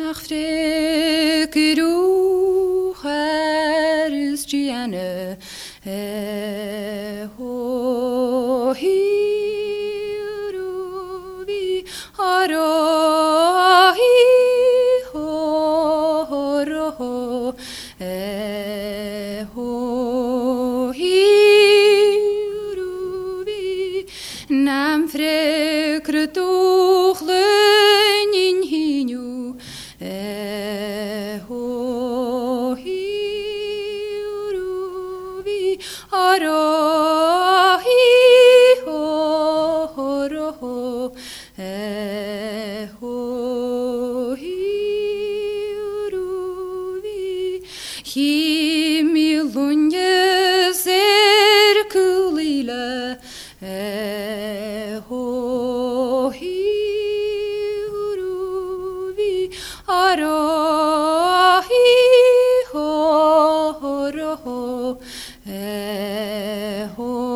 Nach frekeru hers gianne ho hiru vi haro hi ho ro ho hiru vi nam frekretu Himilunye zerkulile ho hiruvi arahi ho roho ho